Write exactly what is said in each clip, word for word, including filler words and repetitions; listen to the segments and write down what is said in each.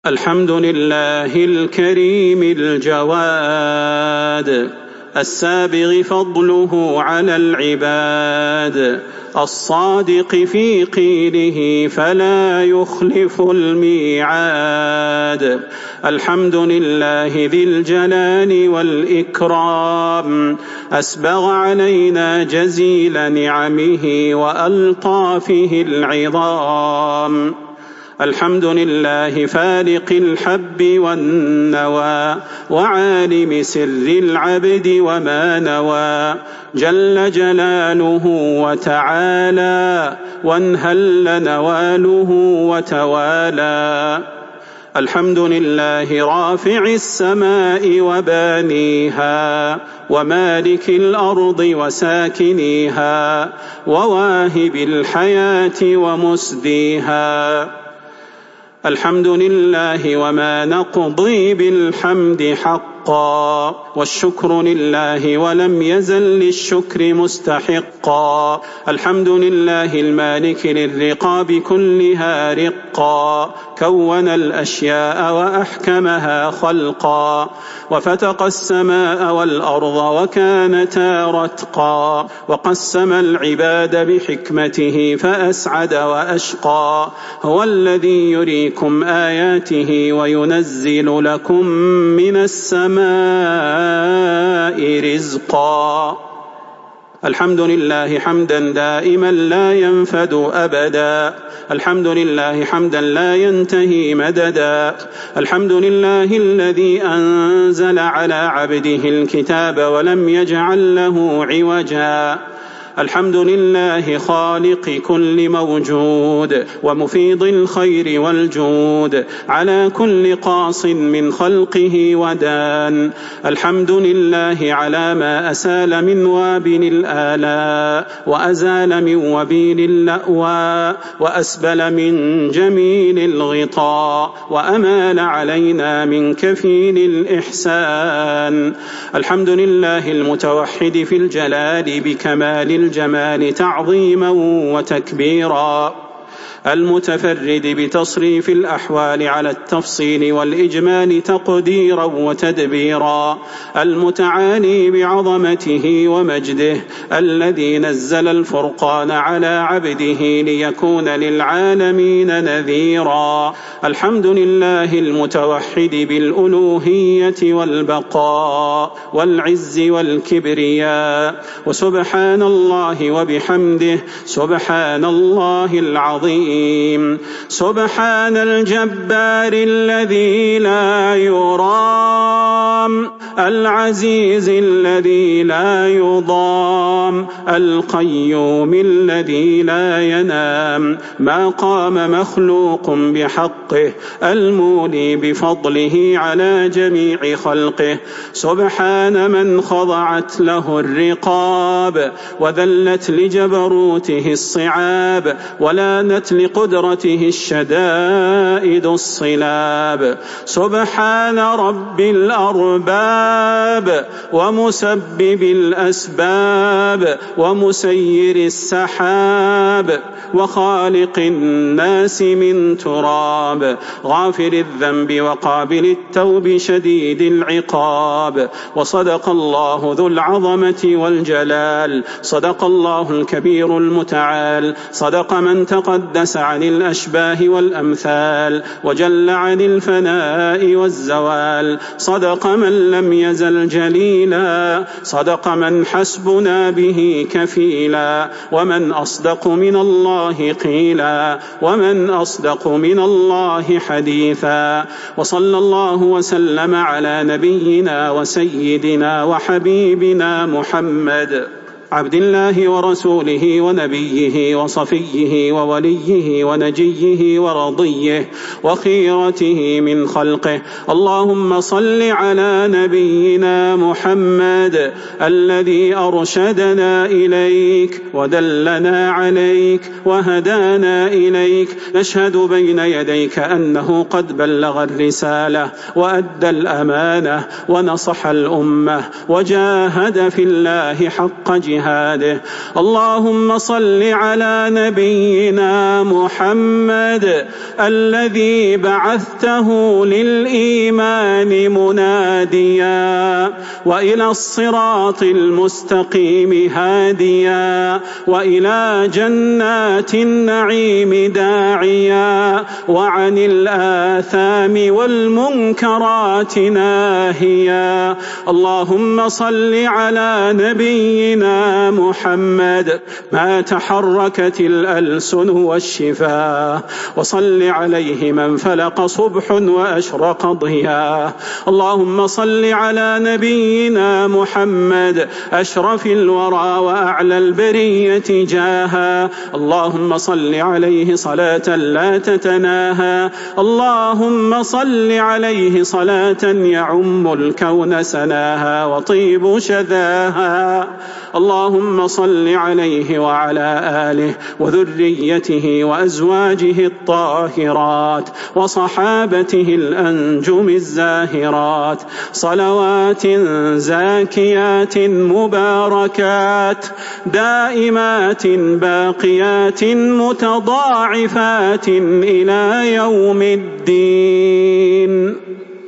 الحمد لله الكريم الجواد السابغ فضله على العباد الصادق في قيله فلا يخلف الميعاد. الحمد لله ذي الجلال والإكرام أسبغ علينا جزيل نعمه وألطافه العظام. الحمد لله فالق الحب والنوى وعالم سر العبد وما نوى جل جلاله وتعالى وانهل نواله وتوالى. الحمد لله رافع السماء وبانيها ومالك الأرض وساكنيها وواهب الحياة ومسديها. الحمد لله وما نقضي بالحمد حقا والشكر لله ولم يزل للشكر مستحقا. الحمد لله المالك للرقاب كلها رقا كون الأشياء وأحكمها خلقا وفتق السماء والأرض وكانتا رتقا وقسم العباد بحكمته فأسعد وأشقى. هو الذي يريكم آياته وينزل لكم من السماء رزقا. الحمد لله حمدا دائما لا ينفد أبدا. الحمد لله حمدا لا ينتهي مددا. الحمد لله الذي أنزل على عبده الكتاب ولم يجعل له عوجا. الحمد لله خالق كل موجود ومفيض الخير والجود على كل قاص من خلقه ودان. الحمد لله على ما أسال من وابل الآلاء وأزال من وبيل اللأواء وأسبل من جميل الغطاء وأمال علينا من كفيل الإحسان. الحمد لله المتوحد في الجلال بكمال الجمال تعظيما وتكبيرا المتفرد بتصريف الأحوال على التفصيل والإجمال تقديرا وتدبيرا المتعالي بعظمته ومجده الذي نزل الفرقان على عبده ليكون للعالمين نذيرا. الحمد لله المتوحد بالألوهية والبقاء والعز والكبرياء وسبحان الله وبحمده سبحان الله العظيم. سبحان الجبار الذي لا يرام العزيز الذي لا يضام القيوم الذي لا ينام ما قام مخلوق بحقه المولي بفضله على جميع خلقه. سبحان من خضعت له الرقاب وذلت لجبروته الصعاب ولانت لقدرته الشدائد الصلاب. سبحان رب الأرباب ومسبب الأسباب ومسير السحاب وخالق الناس من تراب غافر الذنب وقابل التوب شديد العقاب. وصدق الله ذو العظمة والجلال صدق الله الكبير المتعال صدق من تقدس عن الأشباه والأمثال وجل عن الفناء والزوال صدق من لم يزل جليلا صدق من حسبنا به كفيلا ومن أصدق من الله قيلا ومن أصدق من الله حديثا. وصلى الله وسلم على نبينا وسيدنا وحبيبنا محمد عبد الله ورسوله ونبيه وصفيه ووليه ونجيه ورضيه وخيرته من خلقه. اللهم صل على نبينا محمد الذي أرشدنا إليك ودلنا عليك وهدانا إليك. نشهد بين يديك أنه قد بلغ الرسالة وأدى الأمانة ونصح الأمة وجاهد في الله حق جهاده وجهاده. اللهم صل على نبينا محمد الذي بعثته للإيمان مناديا وإلى الصراط المستقيم هاديا وإلى جنات النعيم داعيا وعن الآثام والمنكرات ناهيا. اللهم صل على نبينا محمد ما تحركت الألسن والشفاه، وصل عليه من فلق صبح وأشرق ضياء. اللهم صل على نبينا محمد أشرف الورى وأعلى البرية جاها. اللهم صل عليه صلاة لا تتناهى. اللهم صل عليه صلاة يعم الكون سناها وطيب شذاها. اللهم صل عليه وعلى آله وذريته وأزواجه الطاهرات وصحابته الأنجم الزاهرات صلوات زاكيات مباركات دائمات باقيات متضاعفات إلى يوم الدين.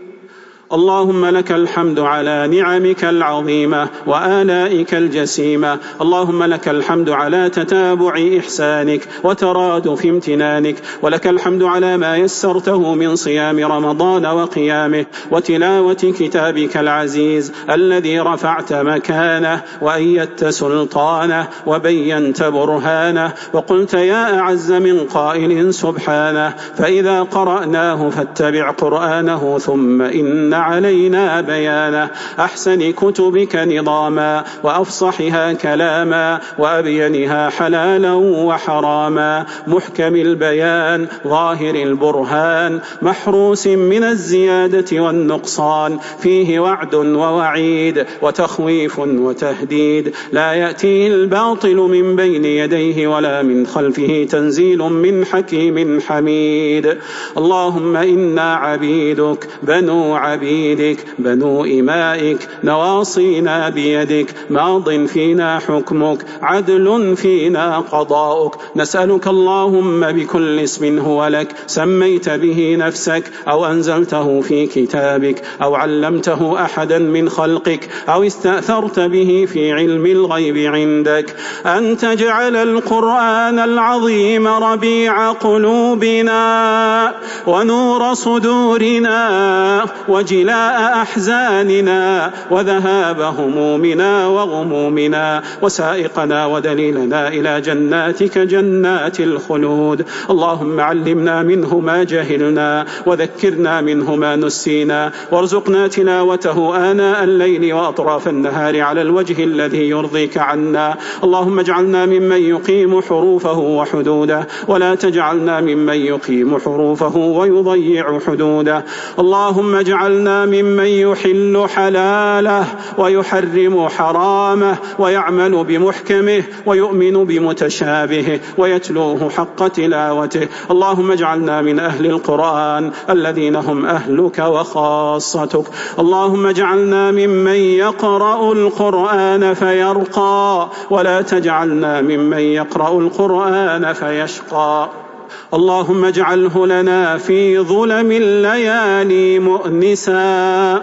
اللهم لك الحمد على نعمك العظيمة وآلائك الجسيمة. اللهم لك الحمد على تتابع إحسانك وترادف امتنانك، ولك الحمد على ما يسرته من صيام رمضان وقيامه وتلاوة كتابك العزيز الذي رفعت مكانه وأيدت سلطانه وبينت برهانه، وقلت يا أعز من قائل سبحانه فإذا قرأناه فاتبع قرآنه ثم إن علينا بيانه. أحسن كتبك نظاما وأفصحها كلاما وأبينها حلالا وحراما، محكم البيان ظاهر البرهان محروس من الزيادة والنقصان، فيه وعد ووعيد وتخويف وتهديد، لا يأتيه الباطل من بين يديه ولا من خلفه، تنزيل من حكيم حميد. اللهم إنا عبيدك بنو عبيدك بنو إمائك نواصينا بيدك ماض فينا حكمك عدل فينا قضاؤك. نسألك اللهم بكل اسم هو لك سميت به نفسك أو أنزلته في كتابك أو علمته أحدا من خلقك أو استأثرت به في علم الغيب عندك، أن تجعل القرآن العظيم ربيع قلوبنا ونور صدورنا وجلاء أحزاننا وذهاب همومنا وغمومنا وسائقنا ودليلنا إلى جناتك جنات الخلود. اللهم علمنا منه ما جهلنا وذكرنا منه ما نسينا، وارزقنا تلاوته آناء الليل وأطراف النهار على الوجه الذي يرضيك عنا. اللهم اجعلنا ممن يقيم حروفه وحدوده، ولا تجعلنا ممن يقيم حروفه ويضيع حدوده. اللهم اجعلنا ممن يحل حلاله ويحرم حرامه ويعمل بمحكمه ويؤمن بمتشابهه ويتلوه حق تلاوته. اللهم اجعلنا من أهل القرآن الذين هم أهلك وخاصتك. اللهم اجعلنا ممن يقرأ القرآن فيرقى، ولا تجعلنا ممن يقرأ القرآن فيشقى. اللهم اجعله لنا في ظلم الليالي مؤنسا،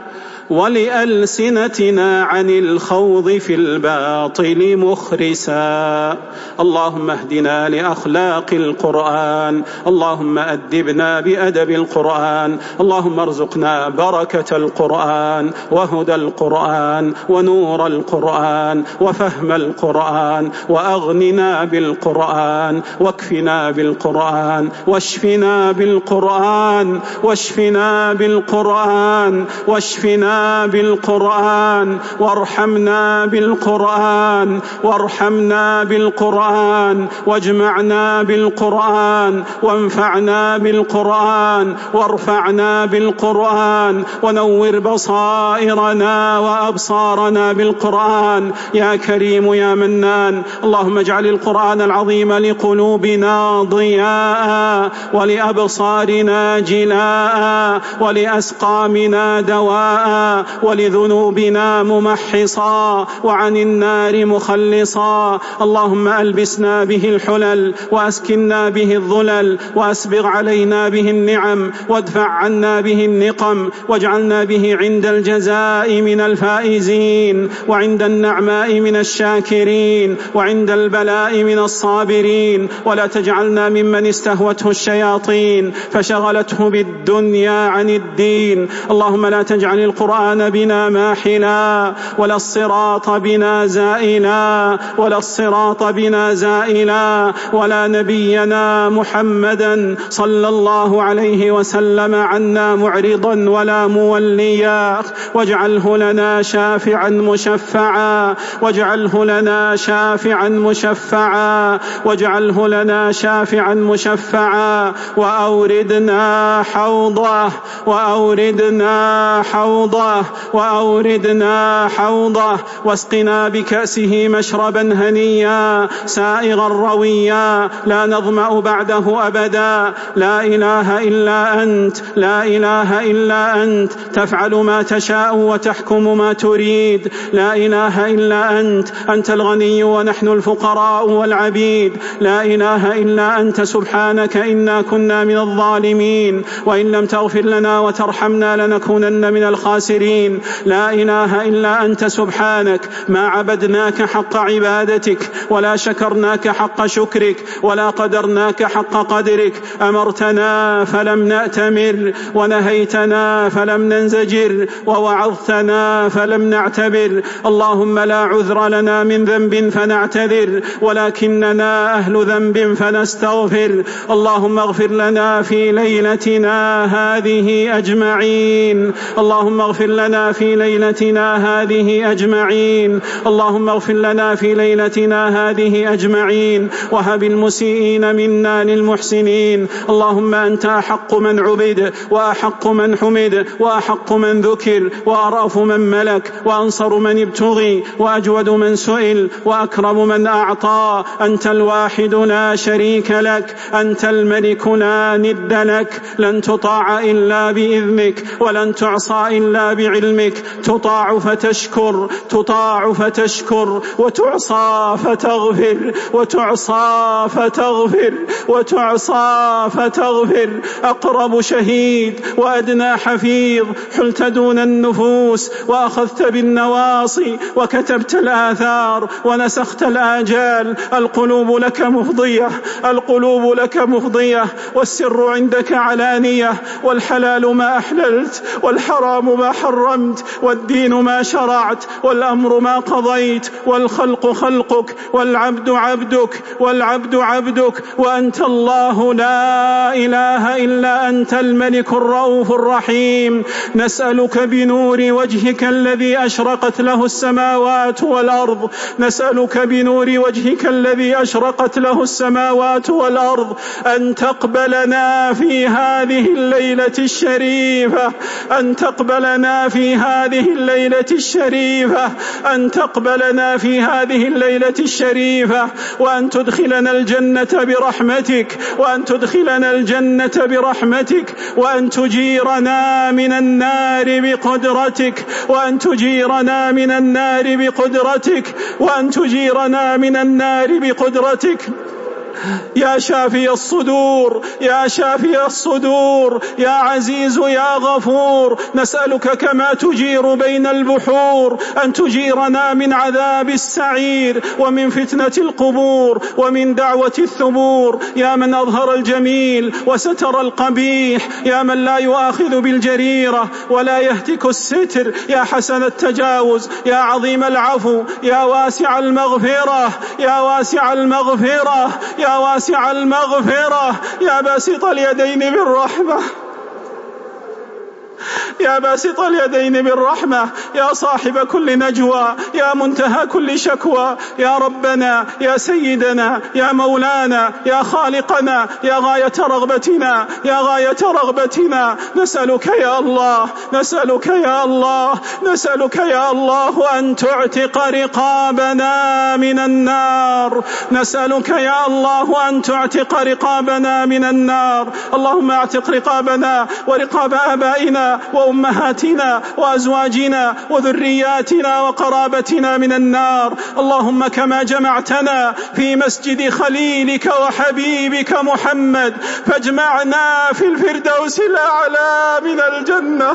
ولألسنتنا عن الخوض في الباطل مخرسا. اللهم اهدنا لأخلاق القرآن، اللهم أدبنا بأدب القرآن، اللهم ارزقنا بركة القرآن وهدى القرآن ونور القرآن وفهم القرآن، وأغننا بالقرآن واكفنا بالقرآن واشفنا بالقرآن واشفنا بالقرآن واشفنا بالقرآن وارحمنا بالقرآن وارحمنا بالقرآن واجمعنا بالقرآن وانفعنا بالقرآن وارفعنا بالقرآن ونور بصائرنا وأبصارنا بالقرآن يا كريم يا منان. اللهم اجعل القرآن العظيم لقلوبنا ضياء ولأبصارنا جلاء ولأسقامنا دواء ماحلا ولذنوبنا ممحصا وعن النار مخلصا. اللهم ألبسنا به الحلل وأسكنا به الظلل وأسبغ علينا به النعم وادفع عنا به النقم واجعلنا به عند الجزاء من الفائزين وعند النعماء من الشاكرين وعند البلاء من الصابرين. ولا تجعلنا ممن استهوته الشياطين فشغلته بالدنيا عن الدين. اللهم لا تجعل القرآن بنا ماحلا ولا الصراط بنا زائلا ولا الصراط بنا زائلا ولا نبينا محمدا صلى الله عليه وسلم عنا معرضا ولا موليا. واجعله لنا شافعا مشفعا واجعله لنا شافعا مشفعا واجعله لنا شافعا مشفعا وأوردنا حوضه وأوردنا حوضه وأوردنا حوضه واسقنا بكأسه مشربا هنيا سائغا رويا لا نظمأ بعده أبدا. لا إله إلا أنت لا إله إلا أنت تفعل ما تشاء وتحكم ما تريد. لا إله إلا أنت أنت الغني ونحن الفقراء والعبيد. لا إله إلا أنت سبحانك إنا كنا من الظالمين وإن لم تغفر لنا وترحمنا لنكونن من الخاسرين. لا إله إلا أنت سبحانك ما عبدناك حق عبادتك ولا شكرناك حق شكرك ولا قدرناك حق قدرك. أمرتنا فلم نأتمر ونهيتنا فلم ننزجر ووعظتنا فلم نعتبر. اللهم لا عذر لنا من ذنب فنعتذر ولكننا أهل ذنب فنستغفر. اللهم اغفر لنا في ليلتنا هذه أجمعين. اللهم اغفر لنا في ليلتنا هذه أجمعين. اللهم اغفر لنا في ليلتنا هذه أجمعين وهب المسيئين منا للمحسنين. اللهم أنت أحق من عبد وأحق من حمد وأحق من ذكر وأرأف من ملك وأنصر من ابتغي وأجود من سئل وأكرم من أعطى. أنت الواحد لا شريك لك أنت الملك لا ند لك. لن تطاع إلا بإذنك ولن تعصى إلا بعلمك. تطاع فتشكر تطاع فتشكر وتعصى فتغفر وتعصى فتغفر وتعصى فتغفر. أقرب شهيد وأدنى حفيظ حلت دون النفوس وأخذت بالنواصي وكتبت الآثار ونسخت الآجال. القلوب لك مفضية القلوب لك مفضية والسر عندك علانية والحلال ما أحللت والحرام ما حرمت والدين ما شرعت والأمر ما قضيت والخلق خلقك والعبد عبدك والعبد عبدك وأنت الله لا إله إلا أنت الملك الرؤوف الرحيم. نسألك بنور وجهك الذي أشرقت له السماوات والأرض نسألك بنور وجهك الذي أشرقت له السماوات والأرض أن تقبلنا في هذه الليلة الشريفة أن تقبلنا في هذه الليلة الشريفة أن تقبلنا في هذه الليلة الشريفة وأن تدخلنا الجنة برحمتك وأن تدخلنا الجنة برحمتك وأن تجيرنا من النار بقدرتك وأن تجيرنا من النار بقدرتك وأن تجيرنا من النار بقدرتك. يا شافي الصدور يا شافي الصدور يا عزيز يا غفور نسألك كما تجير بين البحور أن تجيرنا من عذاب السعير ومن فتنة القبور ومن دعوة الثبور. يا من أظهر الجميل وستر القبيح يا من لا يؤاخذ بالجريرة ولا يهتك الستر. يا حسن التجاوز يا عظيم العفو يا واسع المغفرة يا واسع المغفرة يا واسع المغفرة يا باسط اليدين بالرحمة يا باسط اليدين بالرحمة يا صاحب كل نجوى يا منتهى كل شكوى. يا ربنا يا سيدنا يا مولانا يا خالقنا يا غاية رغبتنا يا غاية رغبتنا نسألك يا الله نسألك يا الله نسألك يا الله أن تعتق رقابنا من النار نسألك يا الله أن تعتق رقابنا من النار. اللهم اعتق رقابنا ورقاب آبائنا وأمهاتنا وأزواجنا وذرياتنا وقرابتنا من النار. اللهم كما جمعتنا في مسجد خليلك وحبيبك محمد فاجمعنا في الفردوس الأعلى من الجنة.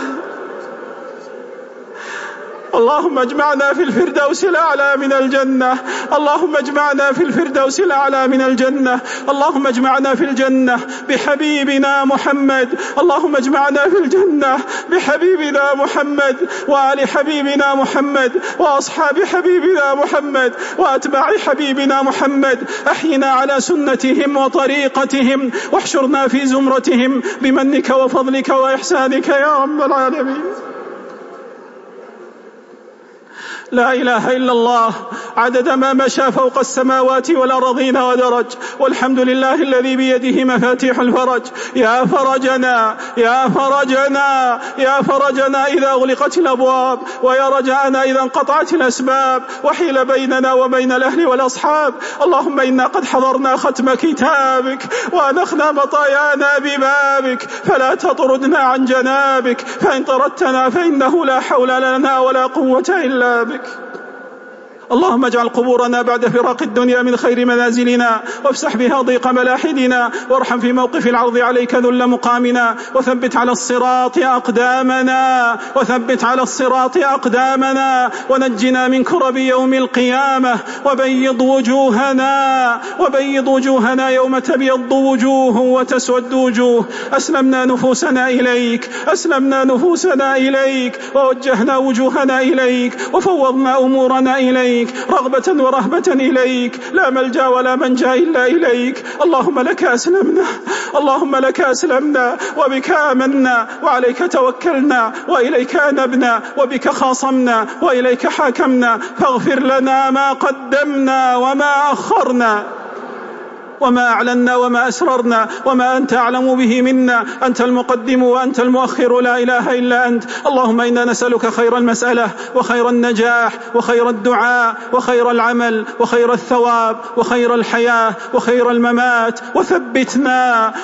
اللهم اجمعنا في الفردوس الأعلى من الجنة. اللهم اجمعنا في الفردوس الأعلى من الجنة. اللهم اجمعنا في الجنة بحبيبنا محمد. اللهم اجمعنا في الجنة بحبيبنا محمد وآل حبيبنا محمد وأصحاب حبيبنا محمد وأتباع حبيبنا محمد. أحينا على سنتهم وطريقتهم واحشرنا في زمرتهم بمنك وفضلك وإحسانك يا رب العالمين. لا إله إلا الله عدد ما مشى فوق السماوات والأرضين ودرج، والحمد لله الذي بيده مفاتيح الفرج. يا فرجنا يا فرجنا يا فرجنا إذا أغلقت الأبواب، ويا رجاءنا إذا انقطعت الأسباب وحيل بيننا وبين الأهل والأصحاب. اللهم إنا قد حضرنا ختم كتابك وأنخنا مطايانا ببابك، فلا تطردنا عن جنابك، فإن طردتنا فإنه لا حول لنا ولا قوة إلا بك. اللهم اجعل قبورنا بعد فراق الدنيا من خير منازلنا، وافسح بها ضيق ملاحدنا، وارحم في موقف العرض عليك ذل مقامنا، وثبت على الصراط أقدامنا وثبت على الصراط أقدامنا ونجنا من كرب يوم القيامة، وبيض وجوهنا وبيض وجوهنا يوم تبيض وجوه وتسود وجوه. أسلمنا نفوسنا إليك أسلمنا نفوسنا إليك ووجهنا وجوهنا إليك، وفوضنا أمورنا إليك رغبة ورهبة إليك، لا ملجأ ولا منجا إلا إليك. اللهم لك أسلمنا اللهم لك أسلمنا وبك آمنا وعليك توكلنا وإليك أنبنا وبك خاصمنا وإليك حاكمنا، فاغفر لنا ما قدمنا وما أخرنا وما أعلنا وما أسررنا وما أنت أعلم به منا. أنت المقدم وأنت المؤخر، لا إله إلا أنت. اللهم إنا نسألك خير المسألة وخير النجاح وخير الدعاء وخير العمل وخير الثواب وخير الحياة وخير الممات، وثبتنا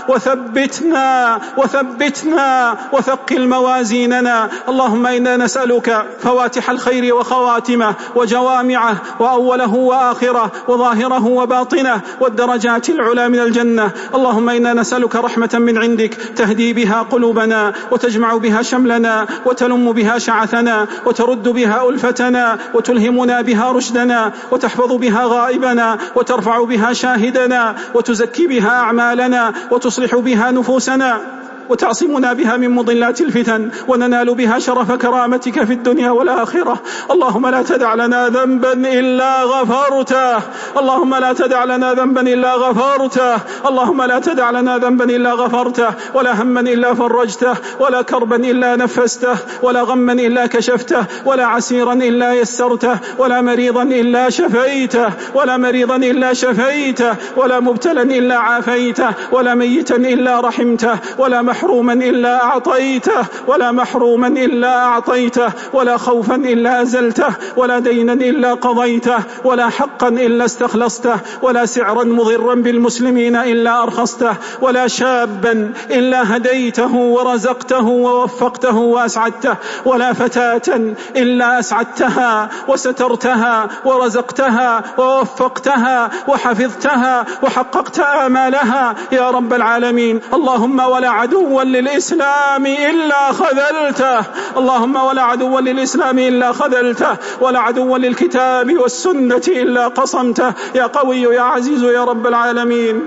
وثبتنا وثبتنا وثقل موازيننا. اللهم إنا نسألك فواتح الخير وخواتمه وجوامعه وأوله وآخره وظاهره وباطنه والدرجات العلى من الجنة. اللهم إنا نسألك رحمة من عندك تهدي بها قلوبنا وتجمع بها شملنا وتلم بها شعثنا وترد بها ألفتنا وتلهمنا بها رشدنا وتحفظ بها غائبنا وترفع بها شاهدنا وتزكي بها أعمالنا وتصلح بها نفوسنا وتعصمنا بها من مضلات الفتن، وننال بها شرف كرامتك في الدنيا والآخرة. اللهم لا تدع لنا ذنبا إلا غفرته اللهم لا تدع لنا ذنبا إلا غفرته اللهم لا تدع لنا ذنبا إلا غفرته، ولا هما إلا فرجته، ولا كربا إلا نفسته، ولا غما إلا كشفته، ولا عسيرا إلا يسرته، ولا مريضا إلا شفيته ولا مريضا إلا شفيته ولا مبتلا إلا عافيته، ولا ميتا إلا رحمته، ولا محروما إلا أعطيته ولا محروما إلا أعطيته، ولا خوفا إلا أزلته، ولا دينا إلا قضيته، ولا حقا إلا استخلصته، ولا سعرا مضرا بالمسلمين إلا أرخصته، ولا شابا إلا هديته ورزقته ووفقته وأسعدته، ولا فتاة إلا أسعدتها وسترتها ورزقتها ووفقتها وحفظتها وحققت آمالها يا رب العالمين. اللهم ولا عدو للإسلام إلا خذلته اللهم ولا عدو للإسلام إلا خذلته، ولا عدو للكتاب والسنة إلا قصمته، يا قوي يا عزيز يا رب العالمين.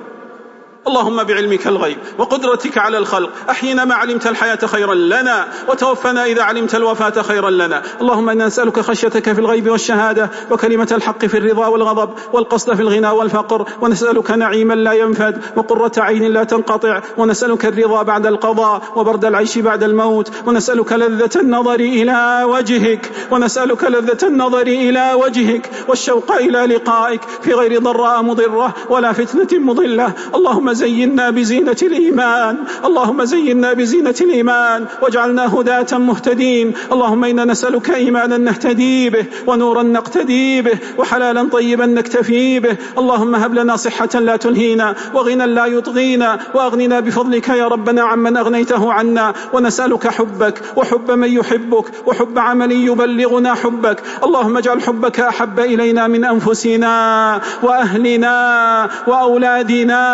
اللهم بعلمك الغيب وقدرتك على الخلق أحينا ما علمت الحياة خيرا لنا، وتوفنا إذا علمت الوفاة خيرا لنا. اللهم إنا نسألك خشيتك في الغيب والشهادة، وكلمة الحق في الرضا والغضب، والقصد في الغنى والفقر، ونسألك نعيما لا ينفد وقرة عين لا تنقطع، ونسألك الرضا بعد القضاء وبرد العيش بعد الموت، ونسألك لذة النظر إلى وجهك ونسألك لذة النظر إلى وجهك والشوق إلى لقائك في غير ضراء مضرة ولا فتنة مضلة. اللهم اللهم زينا بزينة الإيمان، اللهم زينا بزينة الإيمان واجعلنا هداة مهتدين. اللهم إنا نسألك إيمانا نهتدي به، ونورا نقتدي به، وحلالا طيبا نكتفي به. اللهم هب لنا صحة لا تلهينا، وغنى لا يطغينا، وأغننا بفضلك يا ربنا عمن أغنيته عنا. ونسألك حبك وحب من يحبك وحب عمل يبلغنا حبك. اللهم اجعل حبك أحب إلينا من أنفسنا وأهلنا وأولادنا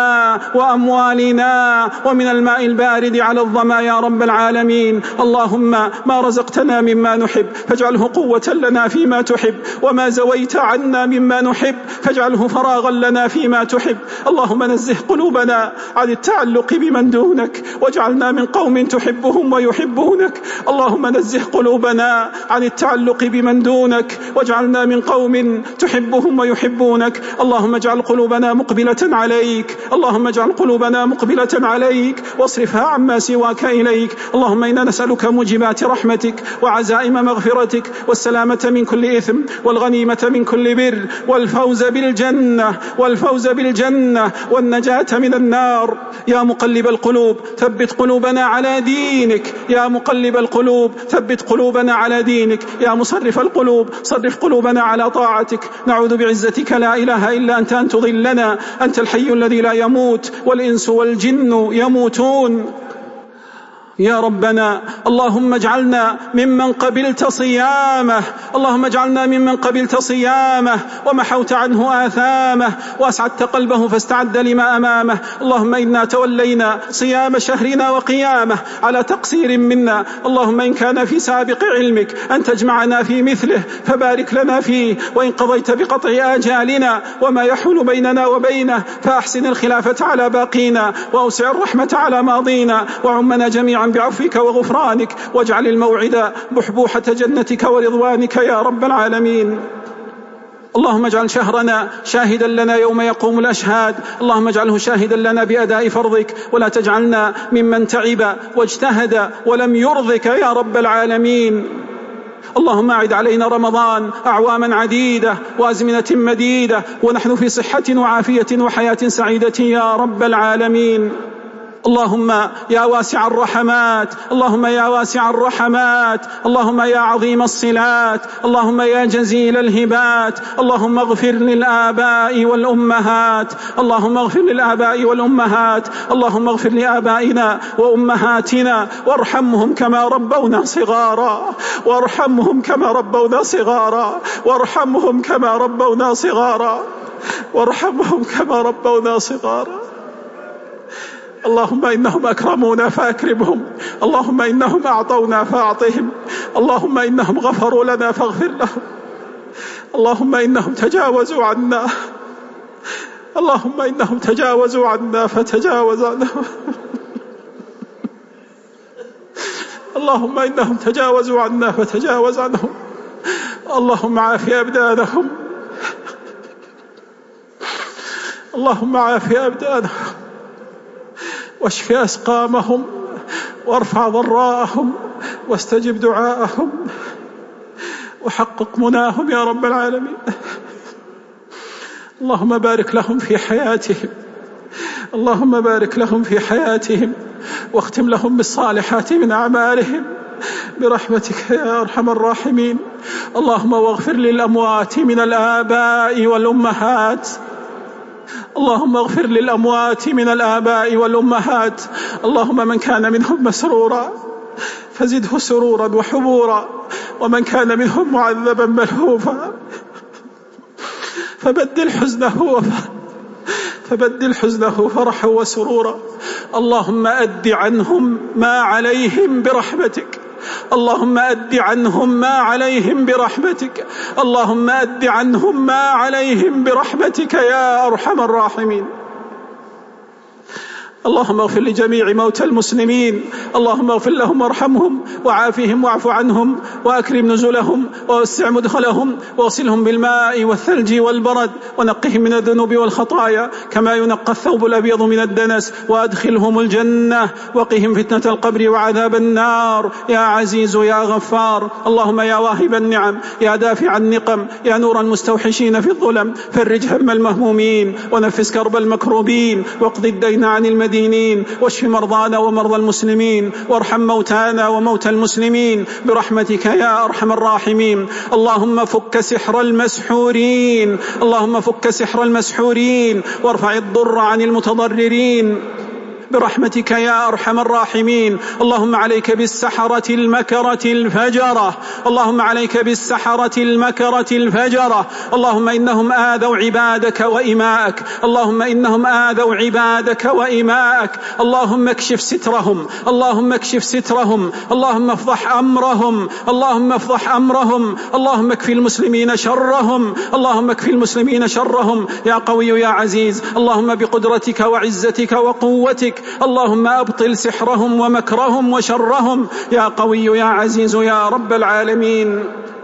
وأموالنا ومن الماء البارد على الظما يا رب العالمين. اللهم ما رزقتنا مما نحب فاجعله قوة لنا فيما تحب، وما زويت عنا مما نحب فاجعله فراغا لنا فيما تحب. اللهم نزه قلوبنا عن التعلق بمن دونك، واجعلنا من قوم تحبهم ويحبونك. اللهم نزه قلوبنا عن التعلق بمن دونك، واجعلنا من قوم تحبهم ويحبونك. اللهم اجعل قلوبنا مقبلة عليك، اللهم اجعل قلوبنا مقبلة عليك واصرفها عما سواك إليك. اللهم إنا نسألك موجبات رحمتك وعزائم مغفرتك والسلامة من كل إثم والغنيمة من كل بر والفوز بالجنة والفوز بالجنة والنجاة من النار. يا مقلب القلوب ثبت قلوبنا على دينك، يا مقلب القلوب ثبت قلوبنا على دينك، يا مصرف القلوب صرف قلوبنا على طاعتك. نعوذ بعزتك لا إله إلا أنت أن تضلنا، أنت الحي الذي لا يموت والإنس والجن يموتون. يا ربنا اللهم اجعلنا ممن قبلت صيامه، اللهم اجعلنا ممن قبلت صيامه ومحوت عنه آثامه وأسعدت قلبه فاستعد لما أمامه. اللهم إنا تولينا صيام شهرنا وقيامه على تقصير منا، اللهم إن كان في سابق علمك أن تجمعنا في مثله فبارك لنا فيه، وإن قضيت بقطع آجالنا وما يحول بيننا وبينه فأحسن الخلافة على باقينا، وأوسع الرحمة على ماضينا، وعمنا جميعا بعفوك وغفرانك، واجعل الموعد بحبوحة جنتك ورضوانك يا رب العالمين. اللهم اجعل شهرنا شاهدا لنا يوم يقوم الأشهاد، اللهم اجعله شاهدا لنا بأداء فرضك، ولا تجعلنا ممن تعب واجتهد ولم يرضك يا رب العالمين. اللهم أعد علينا رمضان أعواما عديدة وأزمنة مديدة ونحن في صحة وعافية وحياة سعيدة يا رب العالمين. اللهم يا واسع الرحمات، اللهم يا واسع الرحمات، اللهم يا عظيم الصلات، اللهم يا جزيل الهبات، اللهم اغفر للآباء والأمهات، اللهم اغفر للآباء والأمهات، اللهم اغفر لآبائنا وأمهاتنا وارحمهم كما ربونا صغارا، وارحمهم كما ربونا صغارا، وارحمهم كما ربونا صغارا، وارحمهم كما ربونا صغارا. اللهم إنهم أكرمونا فأكرمهم، اللهم إنهم أعطونا فأعطهم، اللهم إنهم غفروا لنا فاغفر لهم، اللهم إنهم تجاوزوا عنا، اللهم إنهم تجاوزوا عنا فتجاوز عنهم، اللهم إنهم تجاوزوا عنا فتجاوز عنهم. اللهم عاف أبدانهم، اللهم عاف أبدانهم واشف أسقامهم وارفع ضراءهم واستجب دعاءهم وحقق مناهم يا رب العالمين. اللهم بارك لهم في حياتهم، اللهم بارك لهم في حياتهم واختم لهم بالصالحات من أعمالهم برحمتك يا أرحم الراحمين. اللهم واغفر للأموات من الآباء والأمهات، اللهم اغفر للأموات من الآباء والأمهات. اللهم من كان منهم مسرورا فزده سرورا وحبورا، ومن كان منهم معذبا ملهوفا فبدل حزنه فبدل حزنه فرحا وسرورا. اللهم أد عنهم ما عليهم برحمتك، اللهم أد عنهم ما عليهم برحمتك، اللهم أد عنهم ما عليهم برحمتك يا أرحم الراحمين. اللهم اغفر لجميع موتى المسلمين، اللهم اغفر لهم وارحمهم وعافهم واعف عنهم وأكرم نزلهم ووسع مدخلهم واغسلهم بالماء والثلج والبرد ونقهم من الذنوب والخطايا كما ينقى الثوب الأبيض من الدنس، وأدخلهم الجنة وقهم فتنة القبر وعذاب النار يا عزيز يا غفار. اللهم يا واهب النعم، يا دافع النقم، يا نور المستوحشين في الظلم، فرج هم المهمومين ونفس كرب المكروبين، واقض الدين عن المدينين، واشف مرضانا ومرضى المسلمين، وارحم موتانا وموتى المسلمين برحمتك يا أرحم الراحمين. اللهم فك سحر المسحورين، اللهم فك سحر المسحورين وارفع الضر عن المتضررين برحمتك يا أرحم الراحمين. اللهم عليك بالسحرة المكرة الفجرة، اللهم عليك بالسحرة المكرة الفجرة. اللهم إنهم آذوا عبادك وإماءك، اللهم إنهم آذوا عبادك وإماءك. اللهم اكشف سترهم، اللهم اكشف سترهم، اللهم افضح أمرهم، اللهم افضح أمرهم، اللهم اكفي المسلمين شرهم، اللهم اكفي المسلمين شرهم يا قوي يا عزيز. اللهم بقدرتك وعزتك وقوتك اللهم أبطل سحرهم ومكرهم وشرهم يا قوي يا عزيز يا رب العالمين.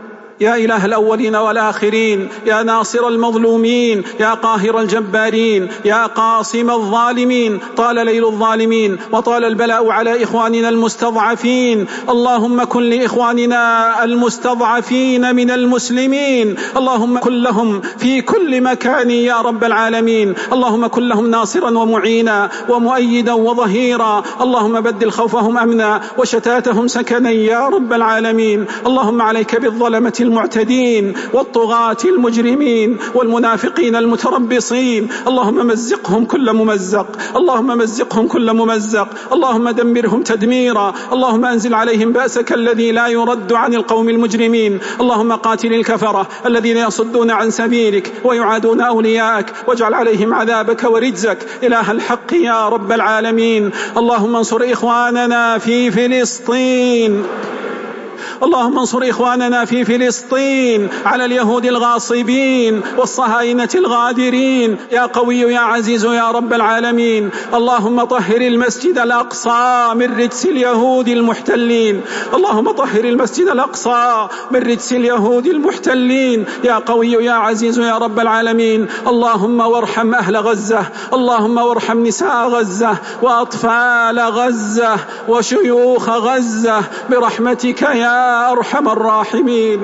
يا إله الأولين والآخرين، يا ناصر المظلومين، يا قاهر الجبارين، يا قاصم الظالمين، طال ليل الظالمين وطال البلاء على إخواننا المستضعفين. اللهم كن لإخواننا المستضعفين من المسلمين، اللهم كن لهم في كل مكان يا رب العالمين. اللهم كن لهم ناصرا ومعينا ومؤيدا وظهيرا، اللهم بدل خوفهم أمنا وشتاتهم سكنا يا رب العالمين. اللهم عليك بالظلمة المعتدين والطغاة المجرمين والمنافقين المتربصين، اللهم مزقهم كل ممزق، اللهم مزقهم كل ممزق، اللهم دمرهم تدميرا، اللهم أنزل عليهم بأسك الذي لا يرد عن القوم المجرمين. اللهم قاتل الكفرة الذين يصدون عن سبيلك ويعادون أولياءك، واجعل عليهم عذابك ورجزك إله الحق يا رب العالمين. اللهم انصر إخواننا في فلسطين، اللهم انصر إخواننا في فلسطين على اليهود الغاصبين والصهاينة الغادرين يا قوي يا عزيز يا رب العالمين. اللهم طهر المسجد الأقصى من رجس اليهود المحتلين، اللهم طهر المسجد الأقصى من رجس اليهود المحتلين يا قوي يا عزيز يا رب العالمين. اللهم وارحم أهل غزة، اللهم وارحم نساء غزة وأطفال غزة وشيوخ غزة برحمتك يا أرحم الراحمين.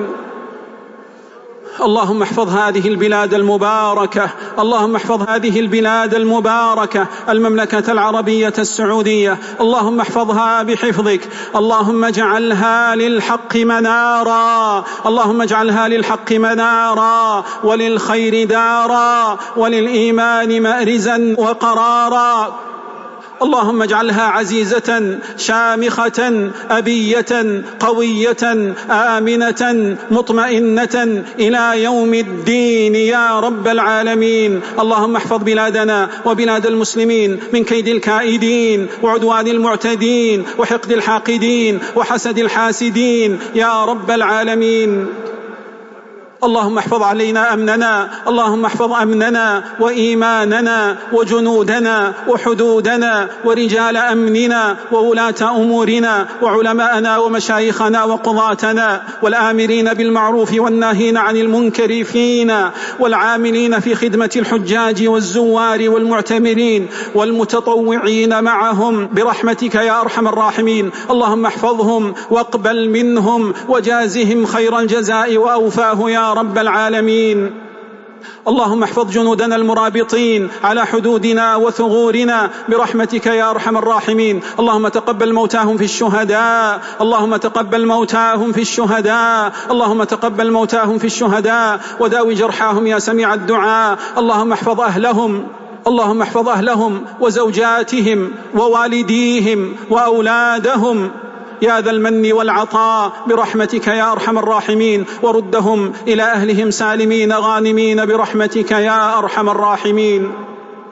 اللهم احفظ هذه البلاد المباركة، اللهم احفظ هذه البلاد المباركة المملكة العربية السعودية، اللهم احفظها بحفظك، اللهم اجعلها للحق منارا، اللهم اجعلها للحق منارا وللخير دارا وللإيمان مأرزا وقرارا. اللهم اجعلها عزيزة شامخة أبية قوية آمنة مطمئنة إلى يوم الدين يا رب العالمين. اللهم احفظ بلادنا وبلاد المسلمين من كيد الكائدين وعدوان المعتدين وحقد الحاقدين وحسد الحاسدين يا رب العالمين. اللهم احفظ علينا أمننا، اللهم احفظ أمننا وإيماننا وجنودنا وحدودنا ورجال أمننا وولاة أمورنا وعلماءنا ومشايخنا وقضاتنا والآمرين بالمعروف والناهين عن المنكر فينا والعاملين في خدمة الحجاج والزوار والمعتمرين والمتطوعين معهم برحمتك يا أرحم الراحمين. اللهم احفظهم واقبل منهم وجازهم خير الجزاء وأوفاه يا رب العالمين. اللهم احفظ جنودنا المرابطين على حدودنا وثغورنا برحمتك يا أرحم الراحمين. اللهم تقبل موتاهم في الشهداء، اللهم تقبل موتاهم في الشهداء، اللهم تقبل موتاهم في الشهداء وداوي جرحاهم يا سميع الدعاء. اللهم احفظ أهلهم، اللهم احفظ أهلهم وزوجاتهم ووالديهم وأولادهم يا ذا المن والعطاء برحمتك يا أرحم الراحمين، وردهم إلى أهلهم سالمين غانمين برحمتك يا أرحم الراحمين.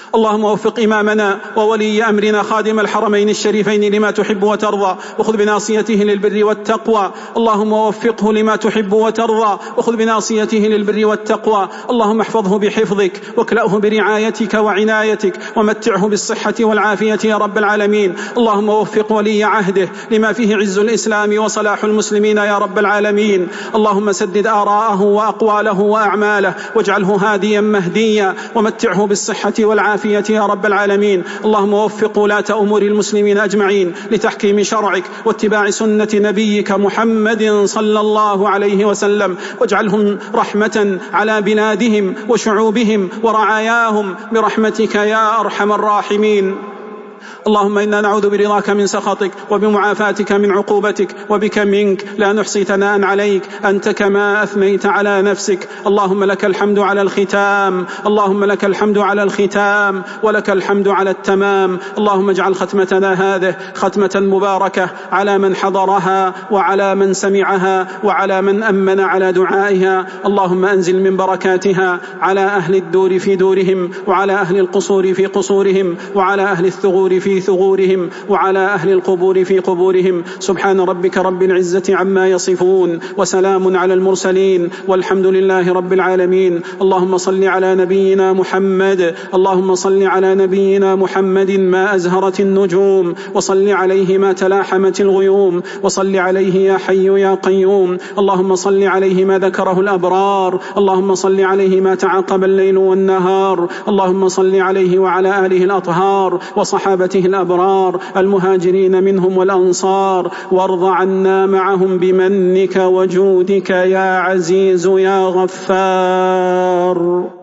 اللهم وفق إمامنا وولي أمرنا خادم الحرمين الشريفين لما تحب وترضى، وخذ بناصيته للبر والتقوى. اللهم وفقه لما تحب وترضى، وخذ بناصيته للبر والتقوى. اللهم احفظه بحفظك، واكلأه برعايتك وعنايتك، ومتعه بالصحة والعافية يا رب العالمين. اللهم وفق ولي عهده لما فيه عز الإسلام وصلاح المسلمين يا رب العالمين. اللهم سدد آراءه وأقواله وأعماله، واجعله هاديا مهديا، ومتعه بالصحة والعافية يا رب العالمين. اللهم وفق ولاة أمور المسلمين أجمعين لتحكيم شرعك واتباع سنة نبيك محمد صلى الله عليه وسلم، واجعلهم رحمة على بلادهم وشعوبهم ورعاياهم برحمتك يا أرحم الراحمين. اللهم إنا نعوذ برضاك من سخطك، وبمعافاتك من عقوبتك، وبك منك لا نحصي ثناء عليك أنت كما أثنيت على نفسك. اللهم لك الحمد على الختام، اللهم لك الحمد على الختام، ولك الحمد على التمام. اللهم اجعل ختمتنا هذه ختمة مباركة على من حضرها، وعلى من سمعها، وعلى من أمن على دعائها. اللهم أنزل من بركاتها على أهل الدور في دورهم، وعلى أهل القصور في قصورهم، وعلى أهل الثغور في ثغورهم، وعلى أهل القبور في قبورهم. سبحان ربك رب العزة عما يصفون، وسلام على المرسلين، والحمد لله رب العالمين. اللهم صل على نبينا محمد، اللهم صل على نبينا محمد ما أزهرت النجوم، وصل عليه ما تلاحمت الغيوم، وصل عليه يا حي يا قيوم. اللهم صل عليه ما ذكره الأبرار، اللهم صل عليه ما تعاقب الليل والنهار. اللهم صل عليه وعلى آله الأطهار وصحابته الأبرار المهاجرين منهم والأنصار، وارض عنا معهم بمنك وجودك يا عزيز يا غفار.